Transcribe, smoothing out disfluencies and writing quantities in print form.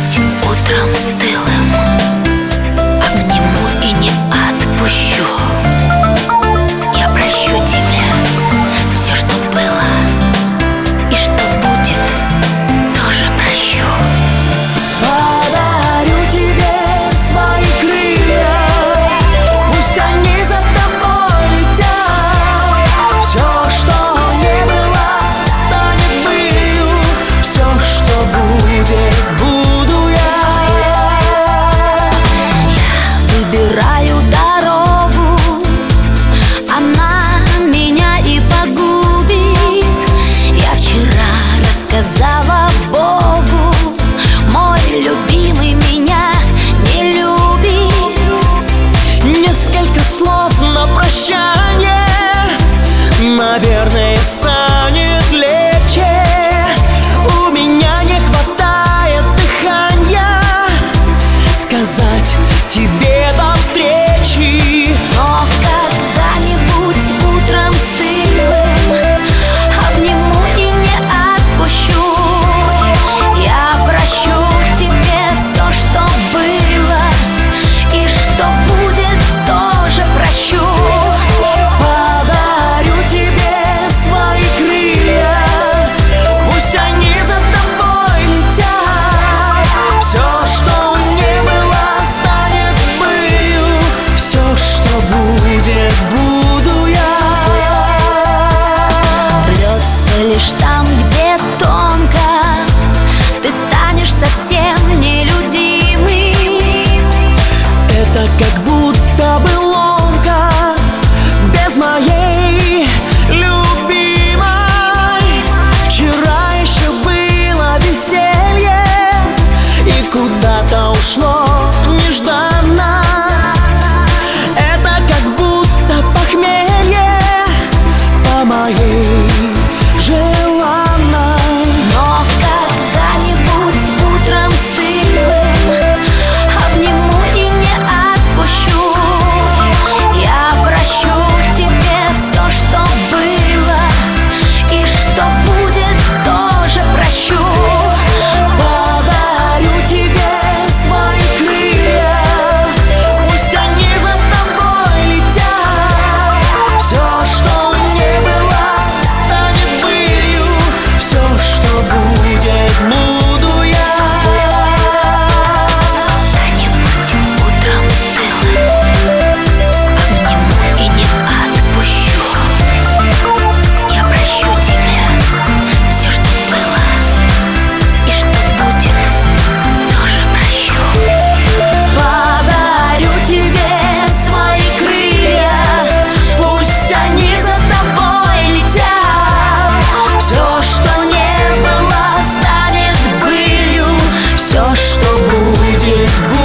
Где-нибудь утром стылым обниму и не отпущу. Я прощу тебе все, что было, и что будет, тоже прощу. Подарю тебе свои крылья, пусть они за тобой летят. Все, что не было, станет былью. Все, что будет, буду я. Я выбираю дорогу, она меня и погубит. Я вчера рассказала Богу, мой любимый меня не любит. Несколько слов на прощание, наверное, станет легче. У меня не хватает дыхания сказать тебе до встречи. Но когда-нибудь утром стылым обниму и не отпущу. Я прощу тебе все, что было, и что будет, тоже прощу. Подарю тебе свои крылья, пусть они за тобой летят. Все, что не было, станет былью. Все, что будет, буду я. Рвется лишь там, где тонко, ты станешь совсем нелюдимый. Это как будто бы ломка без моей любимой. Вчера еще было веселье, и куда-то ушло нежданно. Это как будто похмелье по моей желанной. Но когда-нибудь утром стылым обниму и не отпущу. Я прощу тебе все, что было, и что будет, тоже прощу. Подарю тебе свои крылья, пусть они за тобой летят. Все, что не было, станет былью. Все, что будет, буду я. Когда-нибудь утром стылым обниму и не отпущу. Я прощу тебе все, что было, и что будет, тоже прощу. Подарю тебе свои крылья, пусть они за тобой летят. Все, что не было, станет былью. Все, что будет,